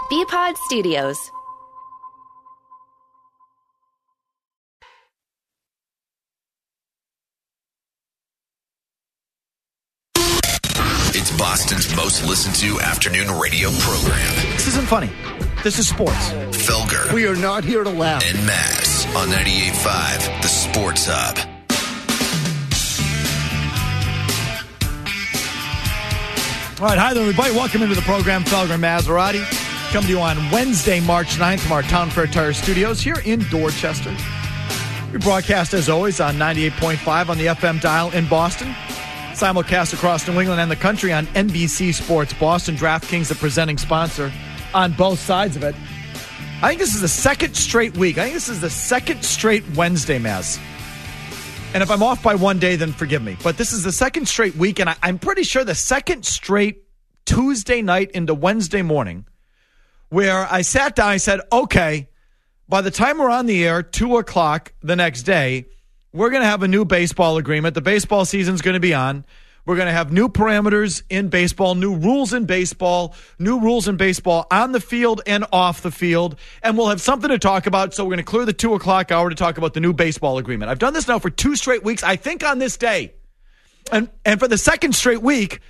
BPod Studios. It's Boston's most listened to afternoon radio program. This isn't funny. This is sports. Felger. We are not here to laugh. And Mass on 98.5, the Sports Hub. All right, hi there, everybody. Welcome into the program. Felger and Maserati coming to you on Wednesday, March 9th from our Town Fair Tire Studios here in Dorchester. We broadcast, as always, on 98.5 on the FM dial in Boston. Simulcast across New England and the country on NBC Sports Boston. DraftKings, the presenting sponsor on both sides of it. I think this is the second straight week. I think this is the second straight Wednesday, Maz. And if I'm off by one day, then forgive me. But this is the second straight week, and I'm pretty sure the second straight Tuesday night into Wednesday morning where I sat down, I said, okay, by the time we're on the air, 2 o'clock the next day, we're going to have a new baseball agreement. The baseball season's going to be on. We're going to have new parameters in baseball, new rules in baseball on the field and off the field. And we'll have something to talk about. So we're going to clear the 2 o'clock hour to talk about the new baseball agreement. I've done this now for 2 straight weeks, I think on this day. And for the second straight week,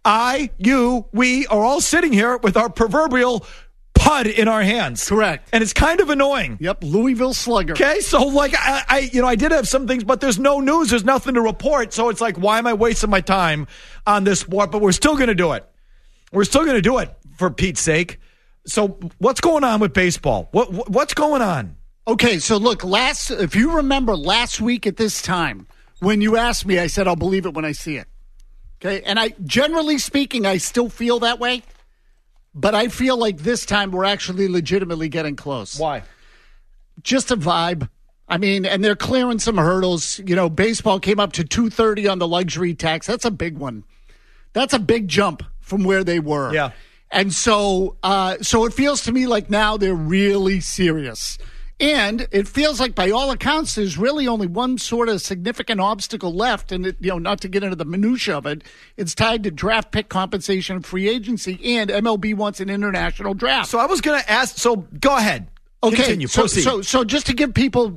we are all sitting here with our proverbial PUD in our hands. Correct. And it's kind of annoying. Yep, Louisville Slugger. Okay, so like I did have some things, but there's no news, there's nothing to report. So it's like, why am I wasting my time on this sport? But we're still going to do it. We're still going to do it for Pete's sake. So what's going on with baseball? What's going on? Okay, so look, if you remember last week at this time, when you asked me, I said, I'll believe it when I see it. Okay, and generally speaking, I still feel that way. But I feel like this time we're actually legitimately getting close. Why? Just a vibe. I mean, and they're clearing some hurdles. You know, baseball came up to $230 on the luxury tax. That's a big one. That's a big jump from where they were. Yeah. And so it feels to me like now they're really serious. And it feels like, by all accounts, there's really only one sort of significant obstacle left. And, not to get into the minutia of it, it's tied to draft pick compensation and free agency. And MLB wants an international draft. So I was going to ask, so go ahead. Okay. Continue. Proceed. So just to give people,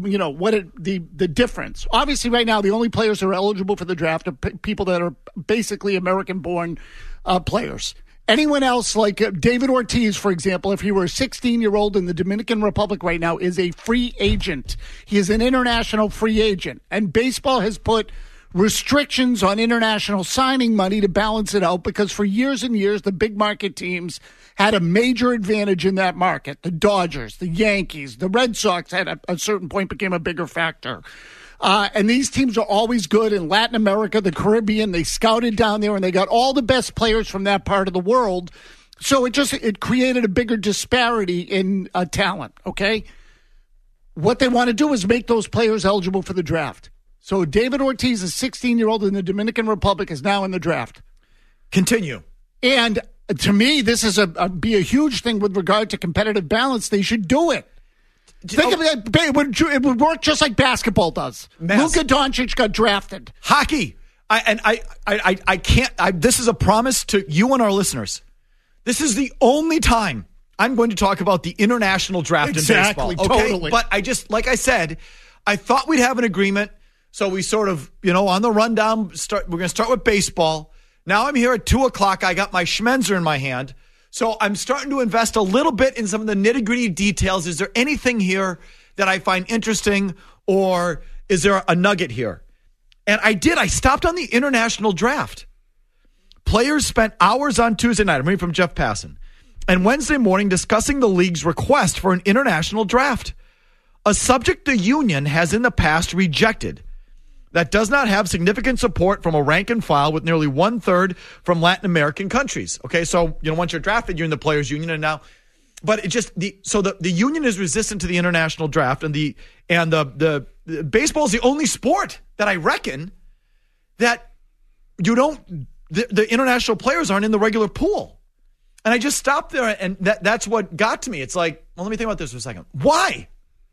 the difference. Obviously, right now, the only players who are eligible for the draft are people that are basically American-born players. Anyone else, like David Ortiz, for example, if he were a 16-year-old in the Dominican Republic right now, is a free agent. He is an international free agent. And baseball has put restrictions on international signing money to balance it out, because for years and years, the big market teams had a major advantage in that market. The Dodgers, the Yankees, the Red Sox at a certain point became a bigger factor. And these teams are always good in Latin America, the Caribbean. They scouted down there, and they got all the best players from that part of the world. So it created a bigger disparity in talent, okay? What they want to do is make those players eligible for the draft. So David Ortiz, a 16-year-old in the Dominican Republic, is now in the draft. Continue. And to me, this is be a huge thing with regard to competitive balance. They should do it. Think of it, it would work just like basketball does. Luka Doncic got drafted. Hockey. I can't. This is a promise to you and our listeners. This is the only time I'm going to talk about the international draft in baseball. Exactly, totally. But like I said, I thought we'd have an agreement. So we sort of, on the rundown, we're going to start with baseball. Now I'm here at 2 o'clock. I got my Schmenzer in my hand. So I'm starting to invest a little bit in some of the nitty-gritty details. Is there anything here that I find interesting, or is there a nugget here? And I did. I stopped on the international draft. Players spent hours on Tuesday night, I'm reading from Jeff Passan, and Wednesday morning discussing the league's request for an international draft, a subject the union has in the past rejected. That does not have significant support from a rank and file with nearly 1/3 from Latin American countries. Okay, so once you're drafted, you're in the players' union, and now, but it just the union is resistant to the international draft, and the baseball is the only sport that I reckon that the international players aren't in the regular pool. And I just stopped there, and that's what got to me. It's like, well, let me think about this for a second. Why?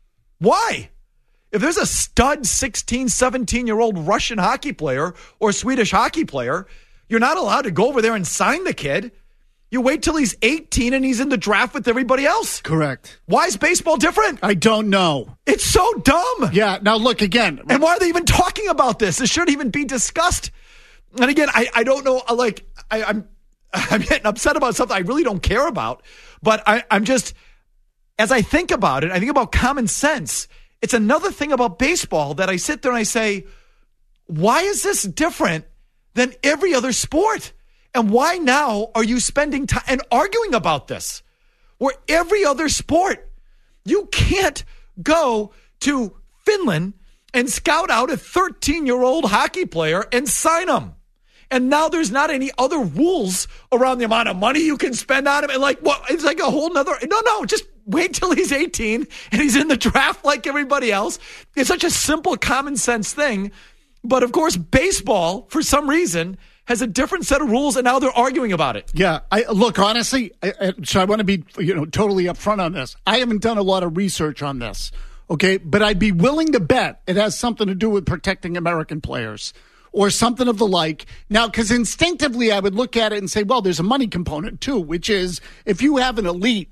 If there's a stud 16, 17-year-old Russian hockey player or Swedish hockey player, you're not allowed to go over there and sign the kid. You wait till he's 18 and he's in the draft with everybody else. Correct. Why is baseball different? I don't know. It's so dumb. Yeah. Now, look, again. And why are they even talking about this? This shouldn't even be discussed. And again, I don't know. Like, I'm getting upset about something I really don't care about. But I'm just, as I think about it, I think about common sense. It's another thing about baseball that I sit there and I say, why is this different than every other sport? And why now are you spending time and arguing about this? Where every other sport, you can't go to Finland and scout out a 13-year-old hockey player and sign him. And now there's not any other rules around the amount of money you can spend on him. And like, what? It's like a whole nother. No, just wait till he's 18 and he's in the draft like everybody else. It's such a simple, common sense thing. But of course, baseball, for some reason, has a different set of rules, and now they're arguing about it. Yeah, look, honestly, so I want to be totally upfront on this. I haven't done a lot of research on this, okay? But I'd be willing to bet it has something to do with protecting American players or something of the like. Now, because instinctively I would look at it and say, well, there's a money component too, which is if you have an elite,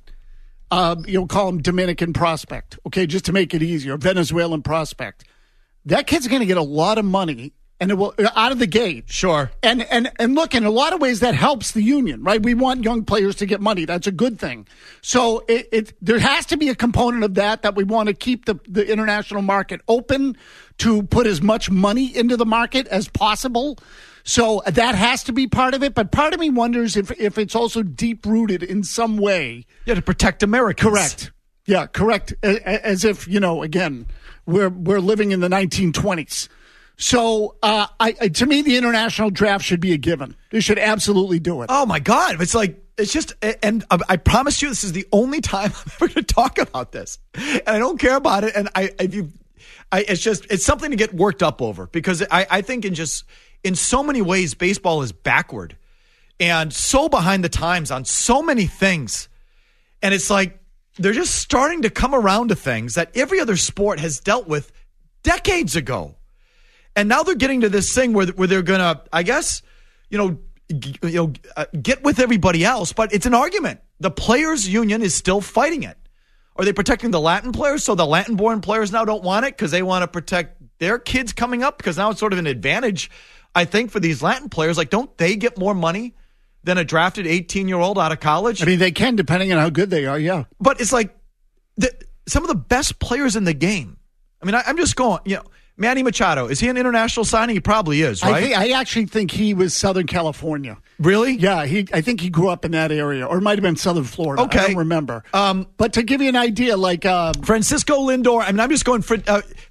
call him Dominican prospect, okay, just to make it easier, Venezuelan prospect, that kid's going to get a lot of money. And it will out of the gate. Sure. And look, in a lot of ways that helps the union, right? We want young players to get money. That's a good thing. So there has to be a component of that we want to keep the international market open to put as much money into the market as possible. So that has to be part of it. But part of me wonders if it's also deep rooted in some way. Yeah, to protect Americans. Correct. Yeah, correct. As if, again, we're living in the 1920s. So, to me, the international draft should be a given. They should absolutely do it. Oh, my God. It's just, and I promise you, this is the only time I'm ever going to talk about this. And I don't care about it. And it's something to get worked up over because I think in so many ways, baseball is backward and so behind the times on so many things. And it's like, they're just starting to come around to things that every other sport has dealt with decades ago. And now they're getting to this thing where they're going to, I guess, get with everybody else. But it's an argument. The players' union is still fighting it. Are they protecting the Latin players? So the Latin-born players now don't want it because they want to protect their kids coming up? Because now it's sort of an advantage, I think, for these Latin players. Like, don't they get more money than a drafted 18-year-old out of college? I mean, they can, depending on how good they are, yeah. But it's like some of the best players in the game. I mean, I'm just going, Manny Machado, is he an international signing? He probably is, right? I actually think he was Southern California. Really? Yeah, I think he grew up in that area, or it might have been Southern Florida. Okay. I don't remember. But to give you an idea, like Francisco Lindor. I mean, I'm just going for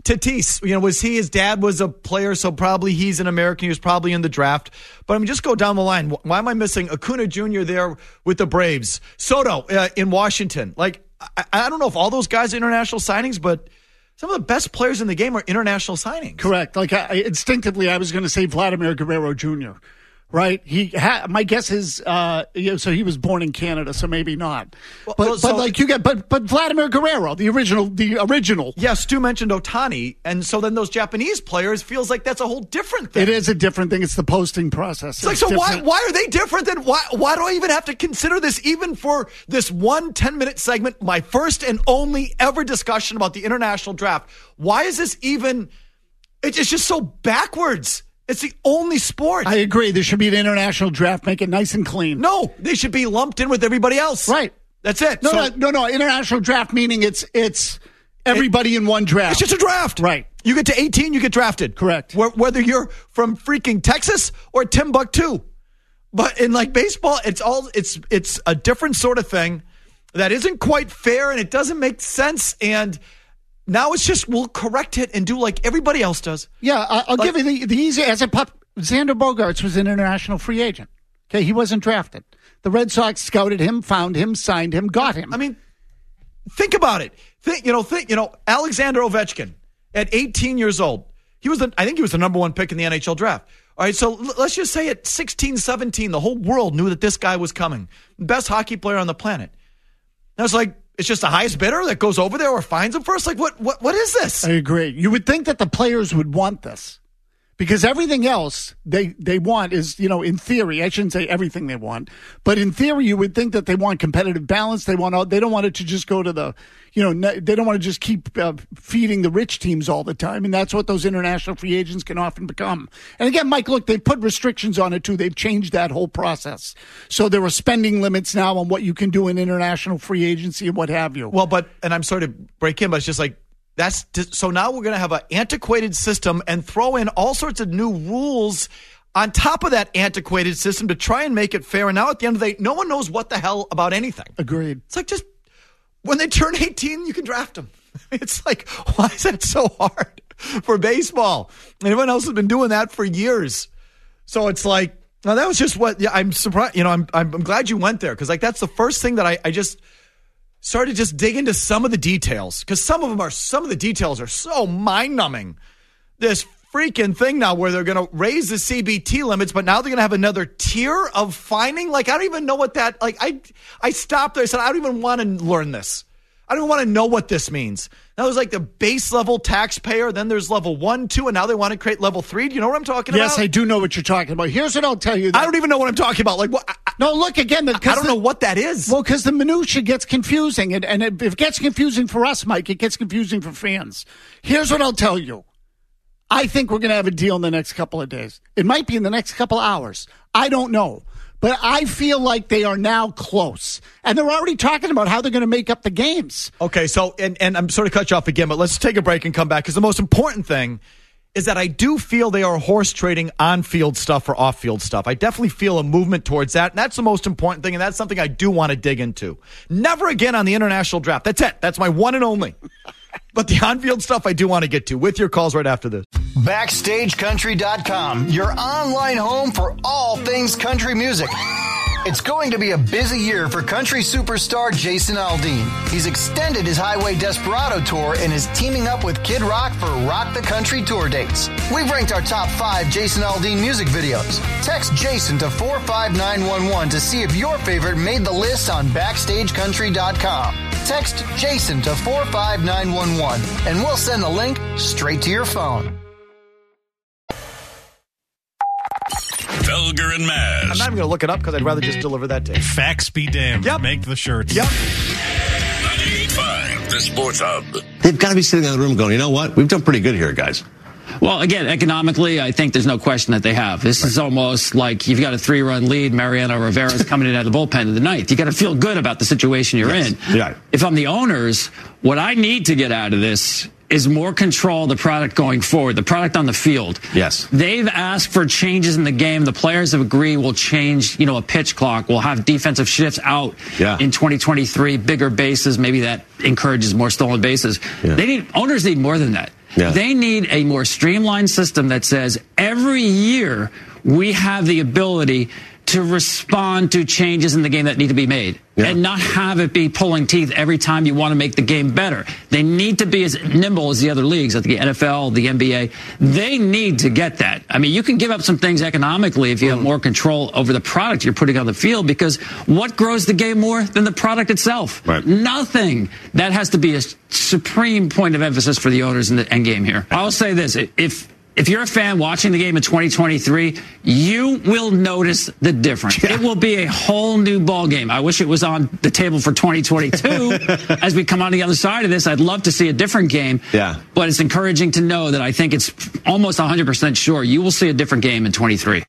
Tatis. Was his dad was a player, so probably he's an American. He was probably in the draft. But I mean, just go down the line. Why am I missing Acuna Jr. there with the Braves? Soto in Washington. Like, I don't know if all those guys are international signings, but some of the best players in the game are international signings. Correct. Like instinctively, I was going to say Vladimir Guerrero Jr., right? My guess is, so he was born in Canada, so maybe not. But Vladimir Guerrero, the original. Yeah, Stu mentioned Ohtani, and so then those Japanese players feels like that's a whole different thing. It is a different thing. It's the posting process. It's like, so different. why are they different? Then why do I even have to consider this even for this 1 10-minute segment, my first and only ever discussion about the international draft? Why is this even, it's just so backwards. It's the only sport. I agree. There should be an international draft. Make it nice and clean. No, they should be lumped in with everybody else. Right. That's it. No. International draft meaning it's everybody in one draft. It's just a draft. Right. You get to 18, you get drafted. Correct. Whether you're from freaking Texas or Timbuktu. But in like baseball, it's a different sort of thing that isn't quite fair and it doesn't make sense. And now it's just, we'll correct it and do like everybody else does. Yeah, I'll give you the easy, as a pup, Xander Bogaerts was an international free agent. Okay, he wasn't drafted. The Red Sox scouted him, found him, signed him, got him. I mean, think about it. Alexander Ovechkin at 18 years old. I think he was the number one pick in the NHL draft. All right, so let's just say at 16, 17, the whole world knew that this guy was coming. Best hockey player on the planet. Now it's like, it's just the highest bidder that goes over there or finds him first? Like, what is this? I agree. You would think that the players would want this Because everything else they want is, in theory, I shouldn't say everything they want, but in theory, you would think that they want competitive balance. They don't want it to just go to the, they don't want to just keep feeding the rich teams all the time. And that's what those international free agents can often become. And again, Mike, look, they've put restrictions on it too. They've changed that whole process. So there are spending limits now on what you can do in international free agency and what have you. Well, and I'm sorry to break in, but it's just like, so now we're going to have an antiquated system and throw in all sorts of new rules on top of that antiquated system to try and make it fair. And now at the end of the day, no one knows what the hell about anything. Agreed. It's like just when they turn 18, you can draft them. It's like, why is that so hard for baseball? And everyone else has been doing that for years. So it's like, now that was just I'm surprised. I'm glad you went there because like that's the first thing that I just started just dig into some of the details because some of the details are so mind-numbing. This freaking thing now where they're going to raise the CBT limits, but now they're going to have another tier of fining. Like, I don't even know what that, like, I stopped there. I said, I don't even want to learn this. I don't want to know what this means. Now there's like the base level taxpayer, then there's level 1, 2, and now they want to create level 3. Do you know what I'm talking about? Yes, I do know what you're talking about. Here's what I'll tell you. I don't even know what I'm talking about. Like, what? No, look, again. I don't know what that is. Well, because the minutia gets confusing. And if it gets confusing for us, Mike, it gets confusing for fans. Here's what I'll tell you. I think we're going to have a deal in the next couple of days. It might be in the next couple hours. I don't know. But I feel like they are now close. And they're already talking about how they're going to make up the games. Okay, so, and I'm sort of cut you off again, but let's take a break and come back. Because the most important thing is that I do feel they are horse trading on-field stuff for off-field stuff. I definitely feel a movement towards that. And that's the most important thing. And that's something I do want to dig into. Never again on the international draft. That's it. That's my one and only. But the on-field stuff I do want to get to with your calls right after this. BackstageCountry.com, your online home for all things country music. It's going to be a busy year for country superstar Jason Aldean. He's extended his Highway Desperado tour and is teaming up with Kid Rock for Rock the Country tour dates. We've ranked our top 5 Jason Aldean music videos. Text Jason to 45911 to see if your favorite made the list on BackstageCountry.com. Text Jason to 45911 and we'll send the link straight to your phone. Felger and Maz. I'm not even going to look it up because I'd rather just deliver that to you. Facts be damned. Yep. Make the shirts. Yep. 98.5, the Sports Hub. They've got to be sitting in the room going, you know what? We've done pretty good here, guys. Well, again, economically, I think there's no question that they have. This is almost like you've got a 3-run lead. Mariano Rivera's coming in out of the bullpen in the ninth. You got to feel good about the situation you're in. Yeah. If I'm the owners, what I need to get out of this is more control of the product going forward, the product on the field. Yes. They've asked for changes in the game. The players have agreed we'll change, a pitch clock. We'll have defensive shifts out in 2023, bigger bases. Maybe that encourages more stolen bases. Yeah. Owners need more than that. Yeah. They need a more streamlined system that says every year we have the ability to respond to changes in the game that need to be made and not have it be pulling teeth every time you want to make the game better. They need to be as nimble as the other leagues, like the NFL, the NBA. They need to get that. I mean, you can give up some things economically if you have more control over the product you're putting on the field, because what grows the game more than the product itself? Right. Nothing. That has to be a supreme point of emphasis for the owners in the end game here. I'll say this. If you're a fan watching the game in 2023, you will notice the difference. Yeah. It will be a whole new ball game. I wish it was on the table for 2022. As we come on the other side of this, I'd love to see a different game. Yeah. But it's encouraging to know that I think it's almost 100% sure you will see a different game in 23.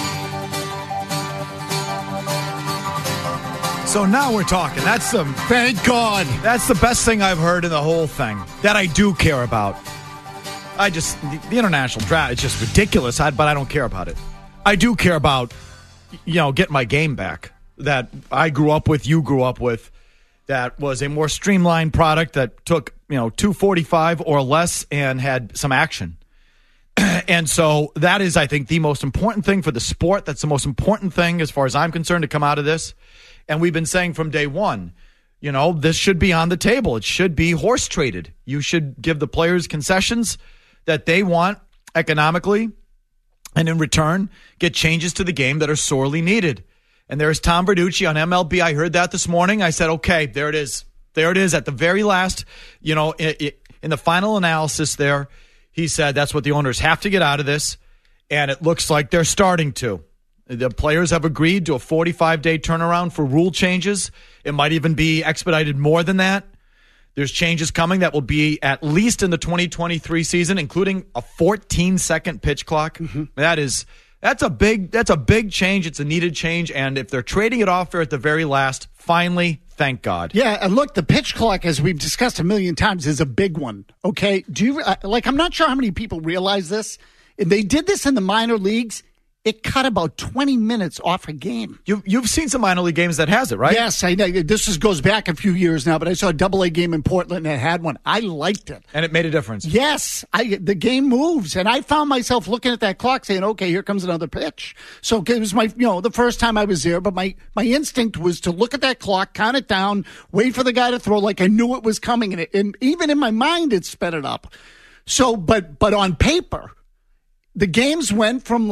So now we're talking. Thank God. That's the best thing I've heard in the whole thing that I do care about. The international draft, it's just ridiculous, but I don't care about it. I do care about, getting my game back that I grew up with, you grew up with, that was a more streamlined product that took, 245 or less and had some action. And so that is, I think, the most important thing for the sport. That's the most important thing, as far as I'm concerned, to come out of this. And we've been saying from day one, this should be on the table. It should be horse traded. You should give the players concessions that they want economically, and in return, get changes to the game that are sorely needed. And there's Tom Verducci on MLB. I heard that this morning. I said, okay, there it is. There it is at the very last, in the final analysis there. He said that's what the owners have to get out of this. and it looks like they're starting to. The players have agreed to a 45-day turnaround for rule changes. It might even be expedited more than that. There's changes coming that will be at least in the 2023 season, including a 14-second pitch clock. Mm-hmm. That's a big change. It's a needed change, and if they're trading it off there at the very last, finally, thank God. Yeah, and look, the pitch clock, as we've discussed a million times, is a big one. Okay, I'm not sure how many people realize this. If they did this in the minor leagues, it cut about 20 minutes off a game. You've seen some minor league games that has it, right? Yes, I know. This goes back a few years now, but I saw a AA game in Portland that had one. I liked it. And it made a difference. Yes, the game moves. And I found myself looking at that clock saying, okay, here comes another pitch. So it was the first time I was there, but my instinct was to look at that clock, count it down, wait for the guy to throw like I knew it was coming. And even in my mind, it sped it up. So, but on paper, the games went from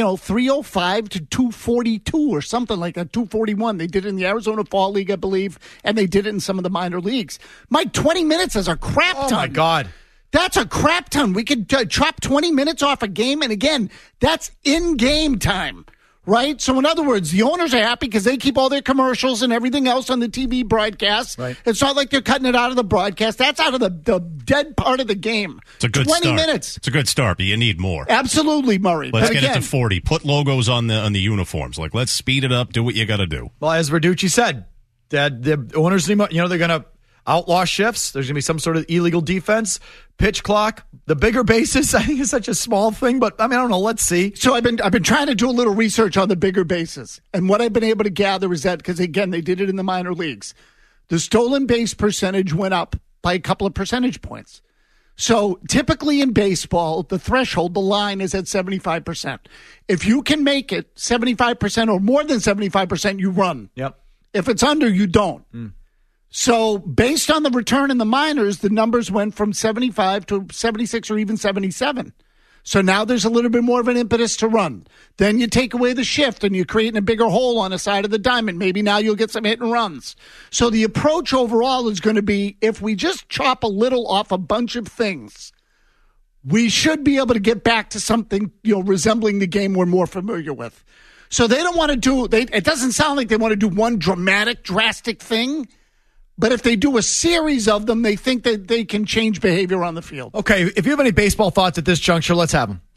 305 to 242 or something like that, 241. They did it in the Arizona Fall League, I believe, and they did it in some of the minor leagues. Mike, 20 minutes is a crap ton. Oh, my God. That's a crap ton. We could chop 20 minutes off a game, and again, that's in-game time, right? So, in other words, the owners are happy because they keep all their commercials and everything else on the TV broadcast. Right. It's not like they're cutting it out of the broadcast. That's out of the dead part of the game. It's a good 20 start. minutes. It's a good start, but you need more. Absolutely, Murray. Let's get it to 40. Put logos on the uniforms. Let's speed it up. Do what you got to do. Well, as Verducci said, that the owners, they're going to outlaw shifts. There's going to be some sort of illegal defense, pitch clock, the bigger bases. I think it's such a small thing, but I don't know. Let's see. So I've been trying to do a little research on the bigger bases, and what I've been able to gather is that because again they did it in the minor leagues, the stolen base percentage went up by a couple of percentage points. So typically in baseball, the threshold, the line is at 75%. If you can make it 75% or more than 75%, you run. Yep. If it's under, you don't. So based on the return in the minors, the numbers went from 75 to 76 or even 77. So now there's a little bit more of an impetus to run. Then you take away the shift and you're creating a bigger hole on the side of the diamond. Maybe now you'll get some hit and runs. So the approach overall is going to be if we just chop a little off a bunch of things, we should be able to get back to something, resembling the game we're more familiar with. So they don't want to it doesn't sound like they want to do one drastic thing. But if they do a series of them, they think that they can change behavior on the field. Okay, if you have any baseball thoughts at this juncture, let's have them.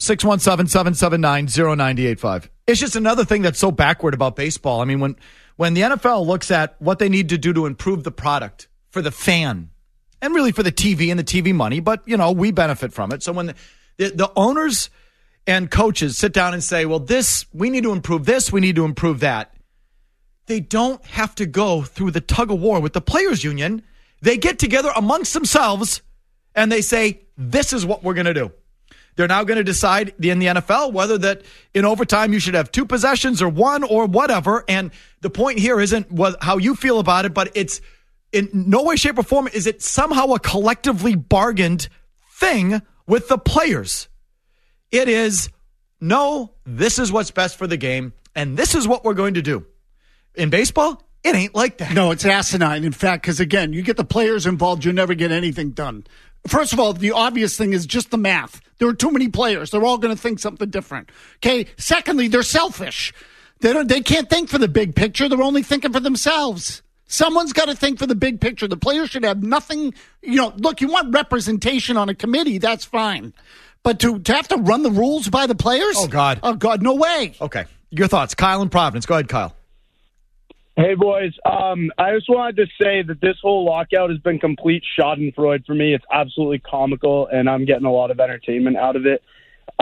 617-779-0985. It's just another thing that's so backward about baseball. I mean, when the NFL looks at what they need to do to improve the product for the fan, and really for the TV and the TV money, but, we benefit from it. So when the owners and coaches sit down and say, well, we need to improve this, we need to improve that. They don't have to go through the tug of war with the players union. They get together amongst themselves and they say, this is what we're going to do. They're now going to decide in the NFL whether that in overtime you should have 2 possessions or 1 or whatever. And the point here isn't how you feel about it, but it's in no way, shape, or form is it somehow a collectively bargained thing with the players. It is, no, this is what's best for the game, and this is what we're going to do. In baseball, it ain't like that. No, it's asinine, in fact, because, again, you get the players involved, you'll never get anything done. First of all, the obvious thing is just the math. There are too many players. They're all going to think something different. Okay. Secondly, they're selfish. They can't think for the big picture. They're only thinking for themselves. Someone's got to think for the big picture. The players should have nothing. Look, you want representation on a committee, that's fine. But to have to run the rules by the players? Oh, God. Oh, God, no way. Okay. Your thoughts. Kyle in Providence. Go ahead, Kyle. Hey, boys. I just wanted to say that this whole lockout has been complete schadenfreude for me. It's absolutely comical, and I'm getting a lot of entertainment out of it.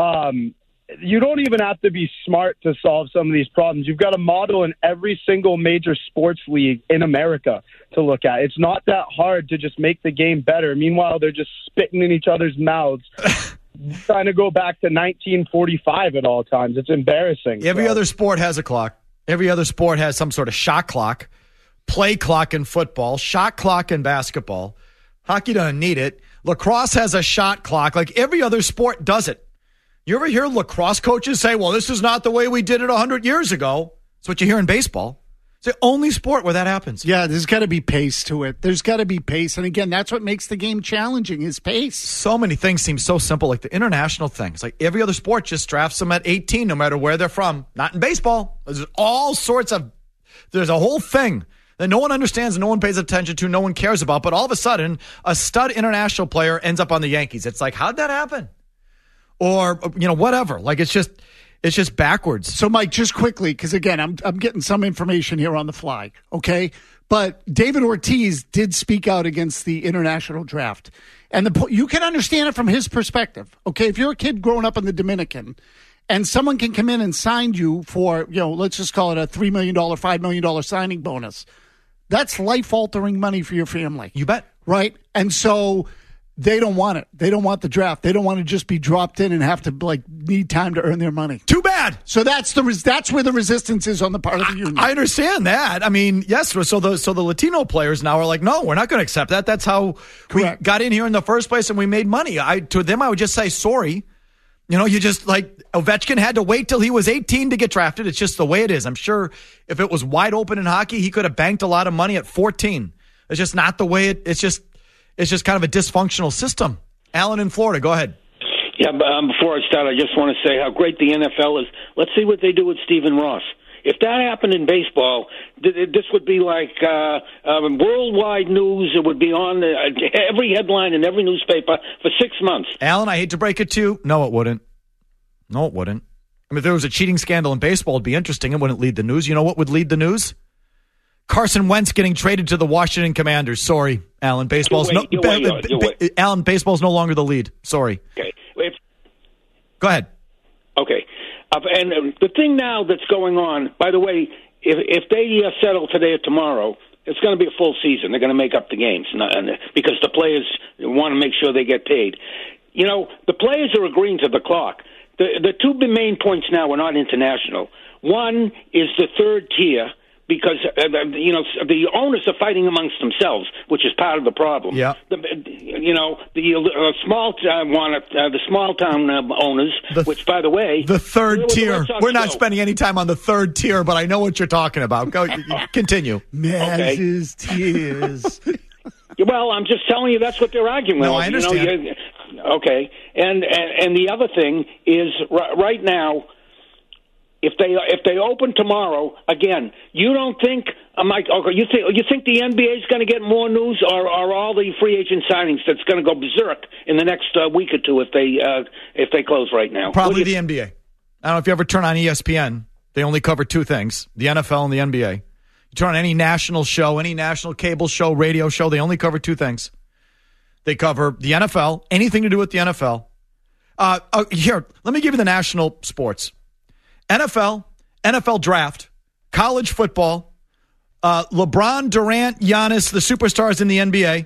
You don't even have to be smart to solve some of these problems. You've got a model in every single major sports league in America to look at. It's not that hard to just make the game better. Meanwhile, they're just spitting in each other's mouths, trying to go back to 1945 at all times. It's embarrassing. Every other sport has a clock. Every other sport has some sort of shot clock, play clock in football, shot clock in basketball. Hockey doesn't need it. Lacrosse has a shot clock. Like every other sport does it. You ever hear lacrosse coaches say, well, this is not the way we did it 100 years ago? That's what you hear in baseball. It's the only sport where that happens. Yeah, there's got to be pace to it. There's got to be pace. And again, that's what makes the game challenging is pace. So many things seem so simple, like the international things. Like every other sport just drafts them at 18, no matter where they're from. Not in baseball. There's all sorts of, there's a whole thing that no one understands, no one pays attention to, no one cares about. But all of a sudden, a stud international player ends up on the Yankees. It's like, how'd that happen? Or, whatever. Like it's just backwards. So, Mike, just quickly, because again, I'm getting some information here on the fly, okay? But David Ortiz did speak out against the international draft, and you can understand it from his perspective, okay? If you're a kid growing up in the Dominican, and someone can come in and sign you for, let's just call it a $3 million, $5 million signing bonus, that's life-altering money for your family. You bet. Right? And so they don't want it. They don't want the draft. They don't want to just be dropped in and have to need time to earn their money. Too bad. So that's where the resistance is on the part of the union. I understand that. I mean, yes. So the Latino players now are like, no, we're not going to accept that. That's how Correct. We got in here in the first place and we made money. To them, I would just say sorry. You just Ovechkin had to wait till he was 18 to get drafted. It's just the way it is. I'm sure if it was wide open in hockey, he could have banked a lot of money at 14. It's just not the way it's just kind of a dysfunctional system. Alan in Florida, go ahead. Yeah, before I start, I just want to say how great the NFL is. Let's see what they do with Stephen Ross. If that happened in baseball, this would be like worldwide news. It would be on every headline in every newspaper for 6 months. Alan, I hate to break it to you. No, it wouldn't. I mean, if there was a cheating scandal in baseball, it'd be interesting. It wouldn't lead the news. You know what would lead the news? Carson Wentz getting traded to the Washington Commanders. Sorry, Alan. Baseball's Alan, baseball's no longer the lead. Sorry. Okay. Go ahead. Okay. And the thing now that's going on, by the way, if they settle today or tomorrow, it's going to be a full season. They're going to make up the games because the players want to make sure they get paid. The players are agreeing to the clock. The two main points now are not international. One is the third tier, because the owners are fighting amongst themselves, which is part of the problem. Yeah. The small town owners, which, by the way, the third tier. We're not spending any time on the third tier, but I know what you're talking about. Go continue. Maz's tears. Well, I'm just telling you that's what they're arguing. No, I understand. Okay, and the other thing is right now. If they open tomorrow, again, you don't think, Mike? Okay, you think the NBA is going to get more news, or all the free agent signings that's going to go berserk in the next week or two if they close right now? Probably the NBA. I don't know if you ever turn on ESPN; they only cover two things: the NFL and the NBA. You turn on any national show, any national cable show, radio show, they only cover two things. They cover the NFL, anything to do with the NFL. Here, let me give you the national sports. NFL draft, college football, LeBron, Durant, Giannis, the superstars in the NBA,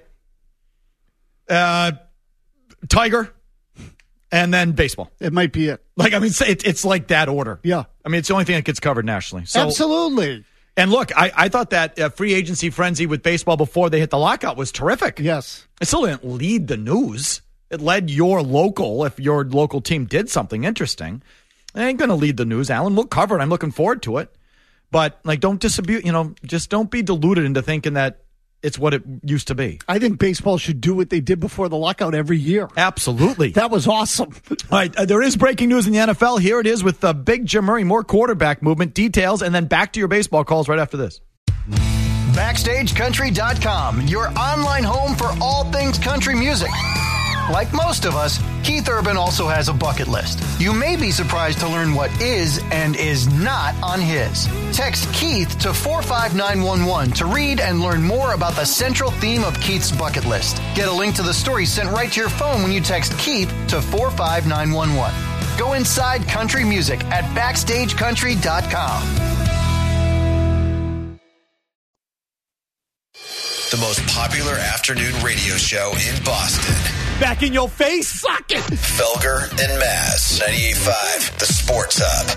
Tiger, and then baseball. It might be it. It's like that order. Yeah. I mean, it's the only thing that gets covered nationally. So, absolutely. And look, I thought that free agency frenzy with baseball before they hit the lockout was terrific. Yes. It still didn't lead the news. It led your local, if your local team did something interesting. It ain't going to lead the news, Alan. We'll cover it. I'm looking forward to it. But, don't disabuse, just don't be deluded into thinking that it's what it used to be. I think baseball should do what they did before the lockout every year. Absolutely. That was awesome. All right, there is breaking news in the NFL. Here it is with Big Jim Murray, more quarterback movement, details, and then back to your baseball calls right after this. BackstageCountry.com, your online home for all things country music. Like most of us, Keith Urban also has a bucket list. You may be surprised to learn what is and is not on his. Text Keith to 45911 to read and learn more about the central theme of Keith's bucket list. Get a link to the story sent right to your phone when you text Keith to 45911. Go inside country music at BackstageCountry.com. The most popular afternoon radio show in Boston. Back in your face, suck it! Felger and Maz, 98.5, the Sports Hub.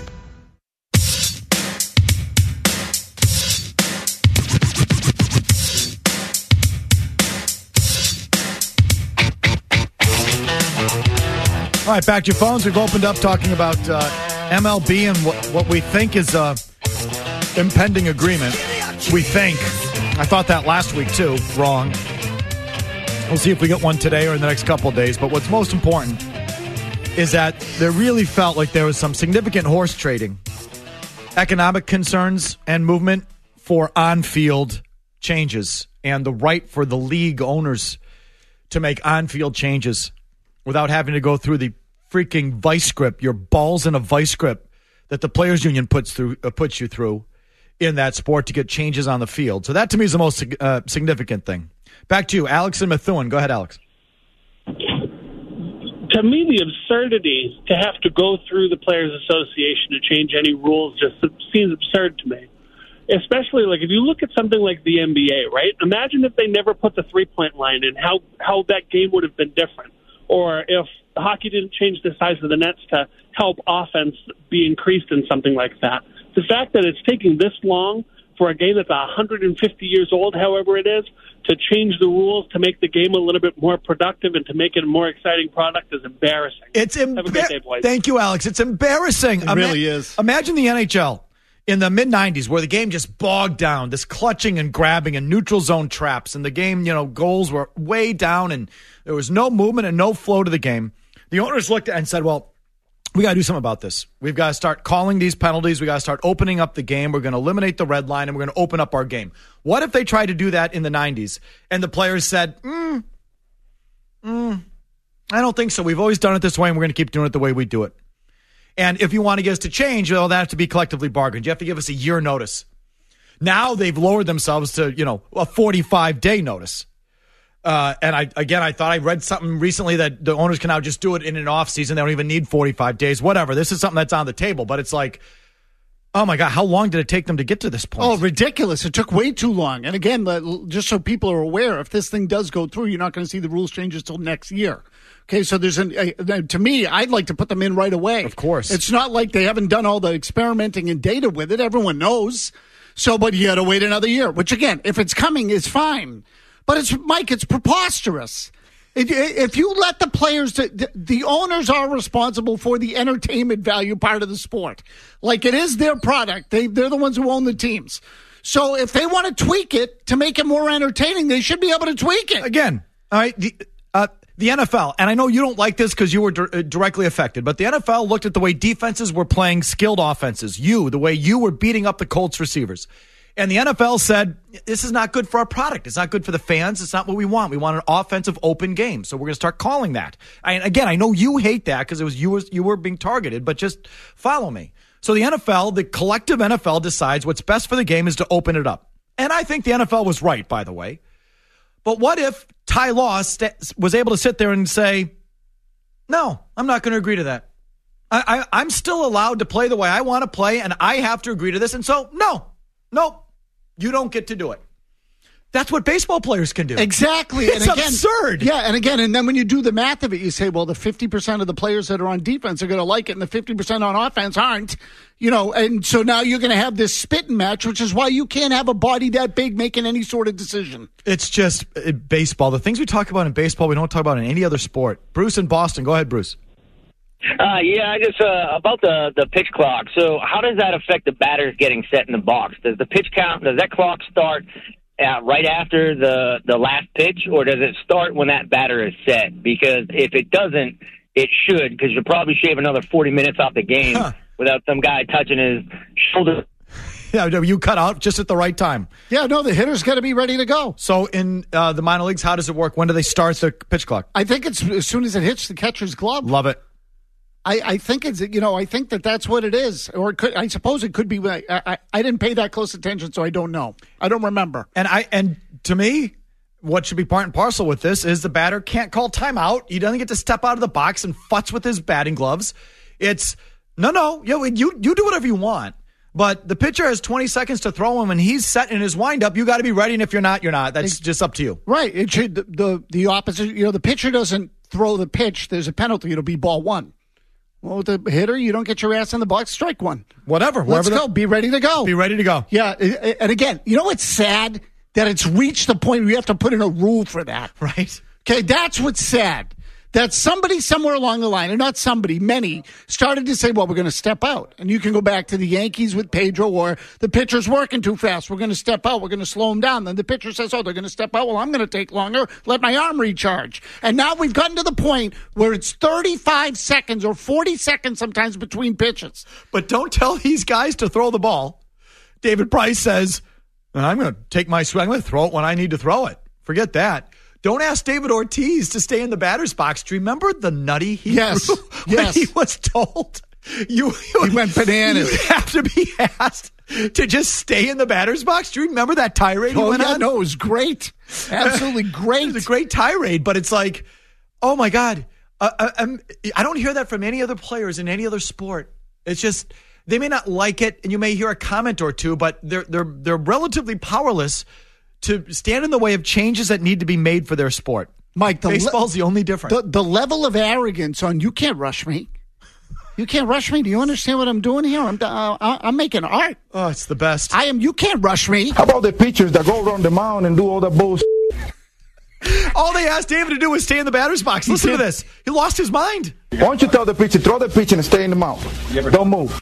All right, back to your phones. We've opened up talking about MLB and what we think is a impending agreement. We think. I thought that last week, too. Wrong. We'll see if we get one today or in the next couple of days. But what's most important is that there really felt like there was some significant horse trading, economic concerns, and movement for on-field changes and the right for the league owners to make on-field changes without having to go through the freaking vice grip, your balls in a vice grip that the Players Union puts you through in that sport to get changes on the field. So that to me is the most significant thing. Back to you, Alex and Methuen. Go ahead, Alex. To me, the absurdity to have to go through the Players Association to change any rules just seems absurd to me. Especially like if you look at something like the NBA, right? Imagine if they never put the three-point line in, how that game would have been different. Or if hockey didn't change the size of the nets to help offense be increased in something like that. The fact that it's taking this long for a game that's 150 years old, however it is, to change the rules to make the game a little bit more productive and to make it a more exciting product is embarrassing. Have a great day, boys. Thank you, Alex. It's embarrassing. It really is. Imagine the NHL in the mid-'90s where the game just bogged down, this clutching and grabbing and neutral zone traps, and the game, goals were way down and there was no movement and no flow to the game. The owners looked at it and said, well, we got to do something about this. We've got to start calling these penalties. We got to start opening up the game. We're going to eliminate the red line, and we're going to open up our game. What if they tried to do that in the 90s, and the players said, I don't think so. We've always done it this way, and we're going to keep doing it the way we do it. And if you want to get us to change, well, that has to be collectively bargained. You have to give us a year notice. Now they've lowered themselves to, a 45-day notice. And I thought I read something recently that the owners can now just do it in an off season. They don't even need 45 days, whatever. This is something that's on the table, but it's like, oh my God, how long did it take them to get to this point? Oh, ridiculous. It took way too long. And again, just so people are aware, if this thing does go through, you're not going to see the rules changes till next year. Okay, so to me, I'd like to put them in right away. Of course. It's not like they haven't done all the experimenting and data with it. Everyone knows. So, but you got to wait another year, which again, if it's coming, is fine. But it's preposterous. If you let the players, the owners are responsible for the entertainment value part of the sport. Like it is their product. They're the ones who own the teams. So if they want to tweak it to make it more entertaining, they should be able to tweak it. Again, all right, the NFL, and I know you don't like this because you were directly affected, but the NFL looked at the way defenses were playing skilled offenses. The way you were beating up the Colts receivers. And the NFL said, this is not good for our product. It's not good for the fans. It's not what we want. We want an offensive open game. So we're going to start calling that. Again, I know you hate that because it was you were being targeted, but just follow me. So the NFL, the collective NFL decides what's best for the game is to open it up. And I think the NFL was right, by the way. But what if Ty Law was able to sit there and say, no, I'm not going to agree to that. I'm still allowed to play the way I want to play, and I have to agree to this. And so, no, you don't get to do it. That's what baseball players can do. Exactly. It's absurd. Yeah, and then when you do the math of it, you say, well, the 50% of the players that are on defense are going to like it, and the 50% on offense aren't. And so now you're going to have this spitting match, which is why you can't have a body that big making any sort of decision. It's just baseball. The things we talk about in baseball, we don't talk about in any other sport. Bruce in Boston. Go ahead, Bruce. I just about the pitch clock. So how does that affect the batters getting set in the box? Does the pitch count, does that clock start right after the last pitch, or does it start when that batter is set? Because if it doesn't, it should, because you'll probably shave another 40 minutes off the game without some guy touching his shoulder. Yeah, you cut out just at the right time. Yeah, no, the hitter's got to be ready to go. So in the minor leagues, how does it work? When do they start the pitch clock? I think it's as soon as it hits the catcher's glove. Love it. I think it's, I think that's what it is. Or I suppose it could be. I didn't pay that close attention, so I don't know. I don't remember. And to me, what should be part and parcel with this is the batter can't call timeout. He doesn't get to step out of the box and futz with his batting gloves. It's, you do whatever you want. But the pitcher has 20 seconds to throw him, and he's set in his windup. You got to be ready, and if you're not, you're not. That's just up to you. Right. It should, the opposite, the pitcher doesn't throw the pitch. There's a penalty. It'll be ball one. Well, with the hitter, you don't get your ass in the box, strike one. Whatever. Let's go. Be ready to go. Be ready to go. Yeah. And again, what's sad? That it's reached the point where you have to put in a rule for that. Right. Okay, that's what's sad. that somebody somewhere along the line, and not somebody, many, started to say, well, we're going to step out. And you can go back to the Yankees with Pedro, or the pitcher's working too fast. We're going to step out. We're going to slow him down. Then the pitcher says, oh, they're going to step out. Well, I'm going to take longer. Let my arm recharge. And now we've gotten to the point where it's 35 seconds or 40 seconds sometimes between pitches. But don't tell these guys to throw the ball. David Price says, I'm going to take my swing. I'm going to throw it when I need to throw it. Forget that. Don't ask David Ortiz to stay in the batter's box. Do you remember the nutty he threw when he was told? He went bananas. You have to be asked to just stay in the batter's box. Do you remember that tirade he went on? No, it was great. Absolutely great. It was a great tirade, but it's like, oh, my God. I don't hear that from any other players in any other sport. It's just, they may not like it, and you may hear a comment or two, but they're relatively powerless to stand in the way of changes that need to be made for their sport. Mike, baseball's the only difference. The level of arrogance on you can't rush me. You can't rush me. Do you understand what I'm doing here? I'm making art. Oh, it's the best. You can't rush me. How about the pitchers that go around the mound and do all the bullshit? All they asked David to do was stay in the batter's box. Listen to this. He lost his mind. Why don't you tell the pitcher, throw the pitch and stay in the mound? Don't move.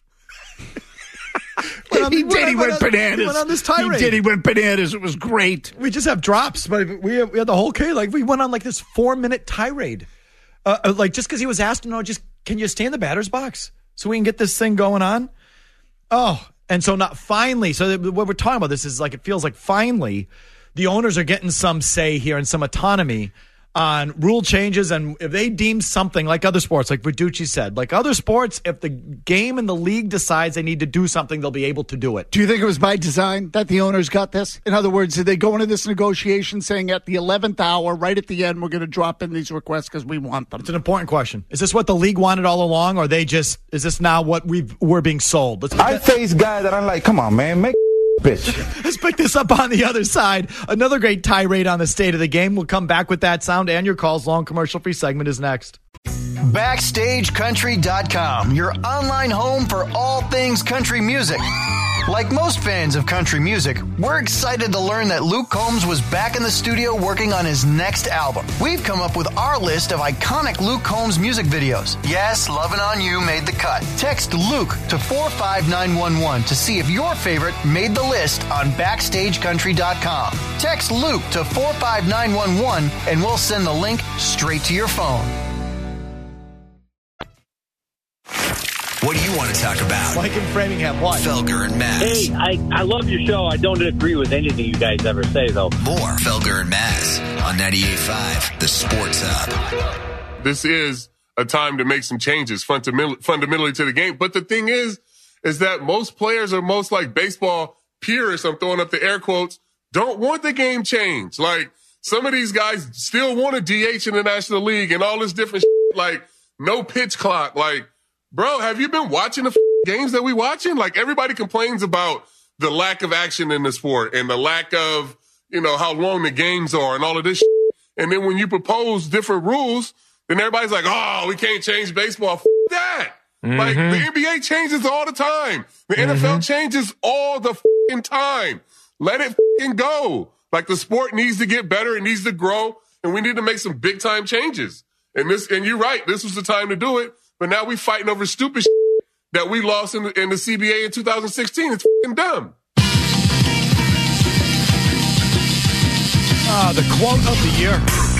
He went bananas. He went on this tirade. He went bananas. It was great. We just have drops, but we had the whole K. Like, we went on like this 4-minute tirade. Like, just because he was asked, can you stay in the batter's box so we can get this thing going on? Oh, and so finally, so what we're talking about this is like, it feels like finally the owners are getting some say here and some autonomy on rule changes, and if they deem something like other sports, like Verducci said, like other sports, if the game and the league decides they need to do something, they'll be able to do it. Do you think it was by design that the owners got this? In other words, did they go into this negotiation saying at the 11th hour, right at the end, we're going to drop in these requests because we want them? It's an important question. Is this what the league wanted all along, or is this now what we're being sold? I face guys that I'm like, come on, man, make bitch. Let's pick this up on the other side. Another great tirade on the state of the game. We'll come back with that sound and your calls. Long commercial-free segment is next. BackstageCountry.com, your online home for all things country music. Like most fans of country music, we're excited to learn that Luke Combs was back in the studio working on his next album. We've come up with our list of iconic Luke Combs music videos. Yes, Lovin' On You made the cut. Text Luke to 45911 to see if your favorite made the list on BackstageCountry.com. Text Luke to 45911 and we'll send the link straight to your phone. What do you want to talk about? Mike in Framingham, what? Felger and Mazz. Hey, I love your show. I don't agree with anything you guys ever say, though. More Felger and Mazz on 98.5, the Sports Hub. This is a time to make some changes fundamentally to the game. But the thing is that most players are most like baseball purists, I'm throwing up the air quotes, don't want the game changed. Like, some of these guys still want a DH in the National League and all this different shit, like no pitch clock. Like, bro, have you been watching the games that we watching? Like, everybody complains about the lack of action in the sport and the lack of, how long the games are and all of this shit. And then when you propose different rules, then everybody's like, oh, we can't change baseball. That. Mm-hmm. Like, the NBA changes all the time. The NFL changes all the time. Let it go. Like, the sport needs to get better. It needs to grow. And we need to make some big time changes. And you're right. This was the time to do it. But now we fighting over stupid shit that we lost in the CBA in 2016. It's dumb. The quote of the year.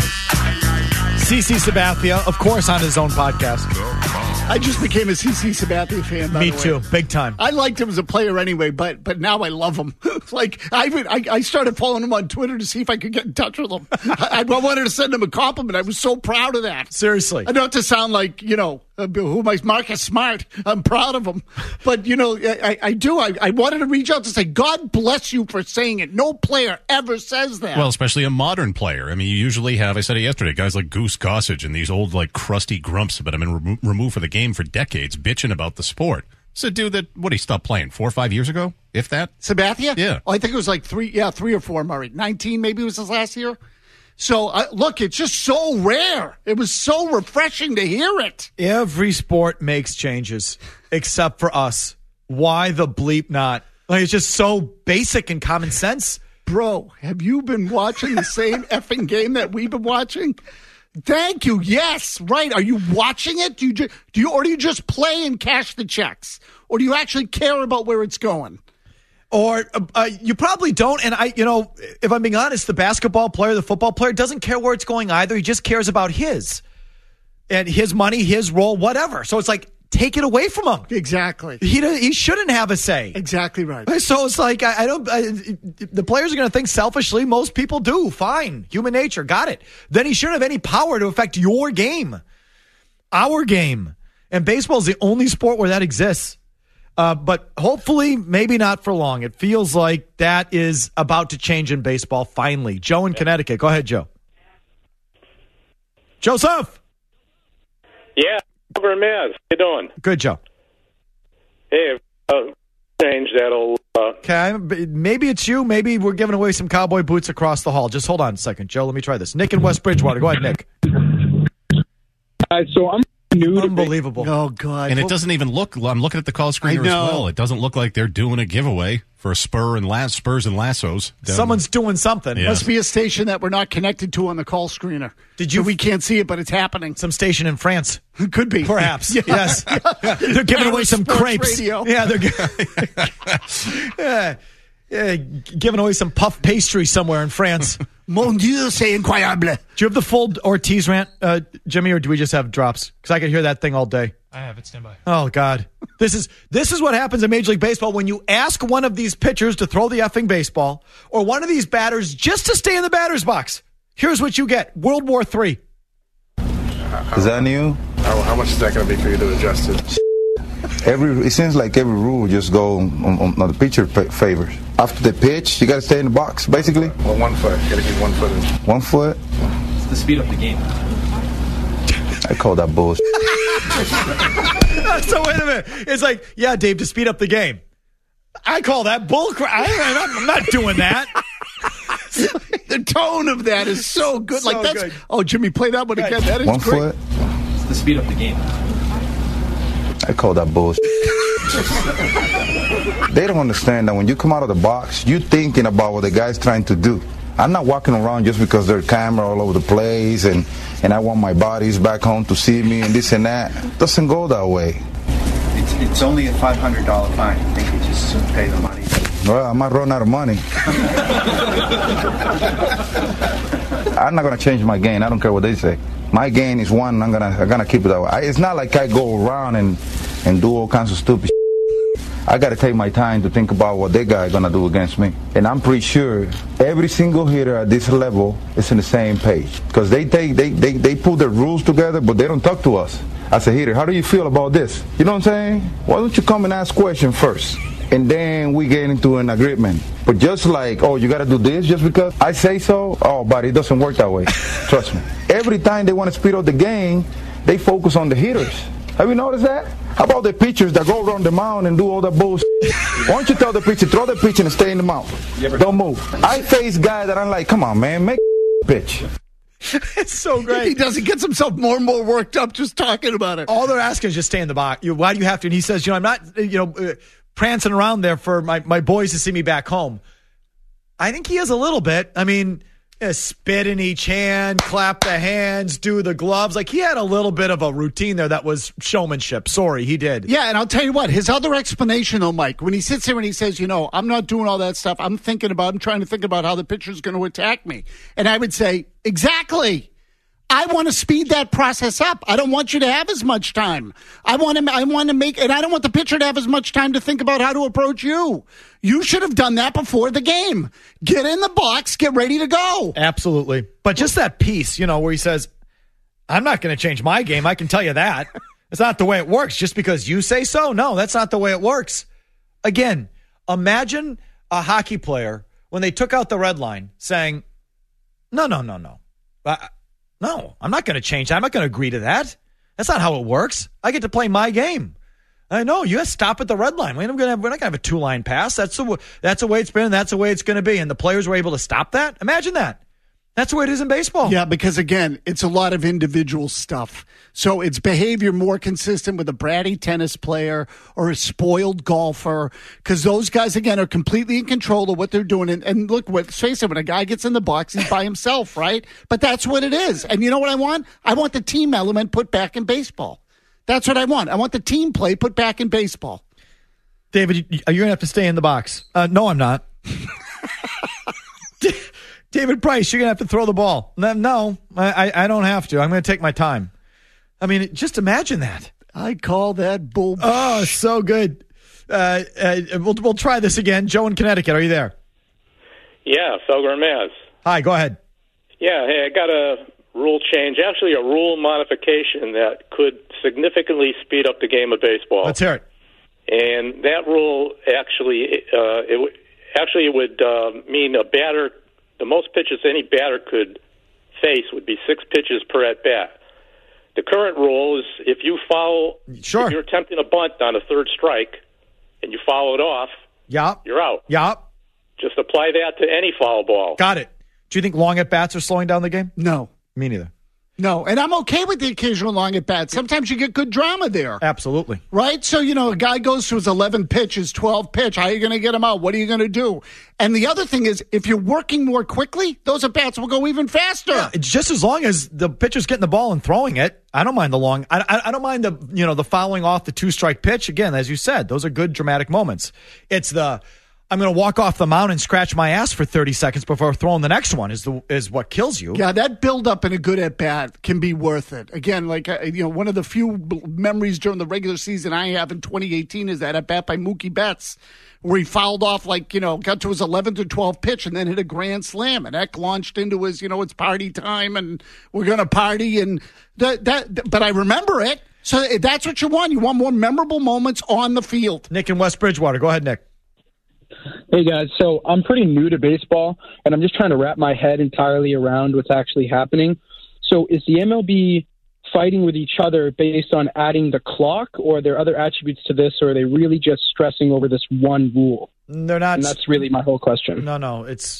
CC Sabathia, of course, on his own podcast. I just became a CC Sabathia fan, by the way. Me too, big time. I liked him as a player anyway, but now I love him. Like, I started following him on Twitter to see if I could get in touch with him. I wanted to send him a compliment. I was so proud of that. Seriously. I don't have to sound like, who am I? Marcus Smart. I'm proud of him. But, I do. I wanted to reach out to say, God bless you for saying it. No player ever says that. Well, especially a modern player. I mean, you usually have, I said it yesterday, guys like Goose Gossage and these old, like, crusty grumps that have been removed for the game for decades, bitching about the sport. It's a dude that, he stopped playing 4 or 5 years ago, if that? Sabathia? Yeah. Oh, I think it was like 3 or 4, Murray. 19 maybe was his last year. So, look, it's just so rare. It was so refreshing to hear it. Every sport makes changes, except for us. Why the bleep not? Like, it's just so basic and common sense. Bro, have you been watching the same effing game that we've been watching? Thank you. Yes, right. Are you watching it? Do you just play and cash the checks, or do you actually care about where it's going? Or you probably don't. And if I'm being honest, the basketball player, the football player doesn't care where it's going either. He just cares about his money, his role, whatever. So it's like, take it away from him. Exactly. He shouldn't have a say. Exactly right. So it's like, the players are going to think selfishly. Most people do. Fine. Human nature. Got it. Then he shouldn't have any power to affect your game. Our game. And baseball is the only sport where that exists. But hopefully, maybe not for long. It feels like that is about to change in baseball finally. Joe in Connecticut. Go ahead, Joe. Joseph. Yeah. Over in Mass. How you doing? Good, Joe. Hey, change that'll. Okay, maybe it's you. Maybe we're giving away some cowboy boots across the hall. Just hold on a second, Joe. Let me try this. Nick in West Bridgewater. Go ahead, Nick. So I'm new. Unbelievable. Oh, God. And it doesn't even look. I'm looking at the call screener as well. It doesn't look like they're doing a giveaway for Spurs and Lassos. Someone's doing something. Yeah. Must be a station that we're not connected to on the call screener. We can't see it, but it's happening. Some station in France. Could be. Perhaps. Yes. They're giving away some crepes. Radio. Yeah, they're giving away some puff pastry somewhere in France. Mon Dieu, c'est incroyable. Do you have the full Ortiz rant, Jimmy, or do we just have drops? Because I could hear that thing all day. I have it. Stand by. Oh, God. This is what happens in Major League Baseball when you ask one of these pitchers to throw the effing baseball or one of these batters just to stay in the batter's box. Here's what you get. World War III. Is that new? How much is that going to be for you to adjust it? It seems like every rule just go on the pitcher favors. After the pitch, you got to stay in the box, basically. Well, 1 foot. You got to keep 1 foot in. 1 foot? It's to speed up the game. I call that bullshit. So wait a minute. It's like, yeah, Dave, to speed up the game. I call that bull crap. I'm not doing that. The tone of that is so good. So that's good. Oh, Jimmy, play that one again. That is 1 great. foot? It's to speed up the game. I call that bullshit. They don't understand that when you come out of the box, you're thinking about what the guy's trying to do. I'm not walking around just because there's camera all over the place and I want my buddies back home to see me and this and that. It doesn't go that way. It's only a $500 fine. I think you just pay the money. Well, I might run out of money. I'm not going to change my game. I don't care what they say. My game is one. I'm gonna keep it that way. It's not like I go around and do all kinds of stupid shit. I got to take my time to think about what that guy gonna do against me. And I'm pretty sure every single hitter at this level is in the same page because they put their rules together, but they don't talk to us as a hitter. How do you feel about this? You know what I'm saying? Why don't you come and ask questions first? And then we get into an agreement. But just like, oh, you got to do this just because I say so? Oh, but it doesn't work that way. Trust me. Every time they want to speed up the game, they focus on the hitters. Have you noticed that? How about the pitchers that go around the mound and do all that bullshit? Why don't you tell the pitcher, throw the pitch and stay in the mound? Don't move. I face guys that I'm like, come on, man, make a pitch. It's so great. He gets himself more and more worked up just talking about it. All they're asking is just stay in the box. Why do you have to? And he says, I'm not, prancing around there for my boys to see me back home. I think he is a little bit. I mean, spit in each hand, clap the hands, do the gloves. Like he had a little bit of a routine there that was showmanship. Sorry, he did. Yeah, and I'll tell you what, his other explanation though, Mike, when he sits here and he says, I'm not doing all that stuff. I'm trying to think about how the pitcher's going to attack me. And I would say, exactly. I want to speed that process up. I don't want you to have as much time. I want to make, and I don't want the pitcher to have as much time to think about how to approach you. You should have done that before the game. Get in the box, get ready to go. Absolutely. But just that piece, where he says, I'm not going to change my game. I can tell you that. It's not the way it works just because you say so. No, that's not the way it works. Again, imagine a hockey player when they took out the red line saying, no. No, I'm not going to change that. I'm not going to agree to that. That's not how it works. I get to play my game. I know you have to stop at the red line. We're not going to have a 2-line pass. That's the way it's been. And that's the way it's going to be. And the players were able to stop that. Imagine that. That's the way it is in baseball. Yeah, because, again, it's a lot of individual stuff. So it's behavior more consistent with a bratty tennis player or a spoiled golfer, because those guys, again, are completely in control of what they're doing. And look, let's face it, when a guy gets in the box, he's by himself, right? But that's what it is. And you know what I want? I want the team element put back in baseball. That's what I want. I want the team play put back in baseball. David, you're going to have to stay in the box. No, I'm not. David Price, you're going to have to throw the ball. No, I don't have to. I'm going to take my time. I mean, just imagine that. I call that bull. Oh, so good. We'll try this again. Joe in Connecticut, are you there? Yeah, Felger and Maz. Hi, go ahead. Yeah, hey, I got a rule change, actually a rule modification that could significantly speed up the game of baseball. Let's hear it. And that rule actually, it would mean a batter, the most pitches any batter could face would be 6 pitches per at bat. The current rule is if you foul, if you're attempting a bunt on a third strike and you foul it off, you're out. Just apply that to any foul ball. Got it. Do you think long at bats are slowing down the game? No. Me neither. No, and I'm okay with the occasional long at bat. Sometimes you get good drama there. Absolutely. Right? So, a guy goes to his 11 pitch, his 12 pitch. How are you going to get him out? What are you going to do? And the other thing is, if you're working more quickly, those at bats will go even faster. Yeah, it's just as long as the pitcher's getting the ball and throwing it. I don't mind the long. I don't mind the fouling off the 2-strike pitch. Again, as you said, those are good dramatic moments. It's I'm going to walk off the mound and scratch my ass for 30 seconds before throwing the next one is what kills you. Yeah, that build-up in a good at-bat can be worth it. Again, one of the few memories during the regular season I have in 2018 is that at-bat by Mookie Betts, where he fouled off, got to his 11th or 12th pitch and then hit a grand slam. And that launched into his, it's party time and we're going to party. And but I remember it. So that's what you want. You want more memorable moments on the field. Nick in West Bridgewater. Go ahead, Nick. Hey, guys. So I'm pretty new to baseball, and I'm just trying to wrap my head entirely around what's actually happening. So is the MLB fighting with each other based on adding the clock, or are there other attributes to this, or are they really just stressing over this one rule? They're not. And that's really my whole question. No. It's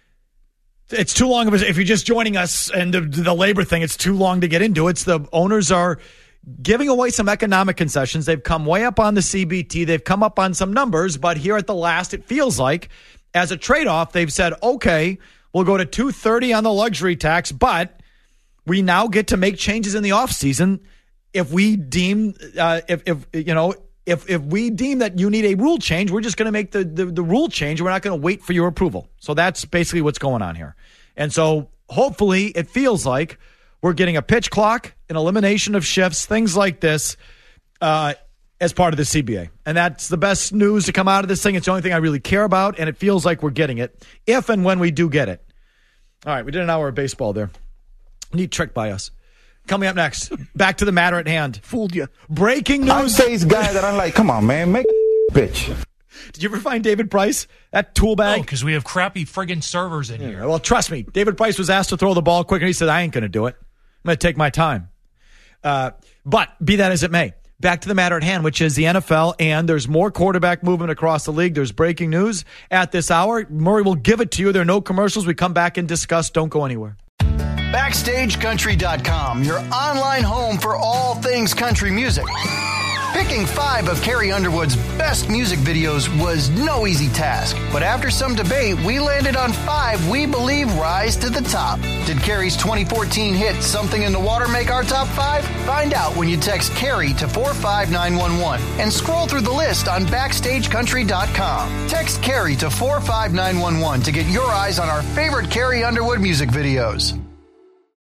too long of a... If you're just joining us and the labor thing, it's too long to get into. It's the owners are giving away some economic concessions. They've come way up on the CBT. They've come up on some numbers, but here at the last, it feels like as a trade-off, they've said, okay, we'll go to $230 on the luxury tax, but we now get to make changes in the offseason if we deem if we deem that you need a rule change. We're just going to make the rule change. We're not going to wait for your approval. So that's basically what's going on here. And so hopefully it feels like we're getting a pitch clock, an elimination of shifts, things like this as part of the CBA. And that's the best news to come out of this thing. It's the only thing I really care about, and it feels like we're getting it if and when we do get it. All right, we did an hour of baseball there. Neat trick by us. Coming up next, back to the matter at hand. Fooled you. Breaking news. I say these guys that I'm like, come on, man, make bitch. Did you ever find David Price, that tool bag? No, because we have crappy friggin' servers in here. Well, trust me, David Price was asked to throw the ball quicker. He said, I ain't going to do it. I'm going to take my time. But be that as it may, back to the matter at hand, which is the NFL, and there's more quarterback movement across the league. There's breaking news at this hour. Murray will give it to you. There are no commercials. We come back and discuss. Don't go anywhere. BackstageCountry.com, your online home for all things country music. Picking 5 of Carrie Underwood's best music videos was no easy task, but after some debate, we landed on 5 we believe rise to the top. Did Carrie's 2014 hit Something in the Water make our top 5? Find out when you text Carrie to 45911 and scroll through the list on BackstageCountry.com. Text Carrie to 45911 to get your eyes on our favorite Carrie Underwood music videos.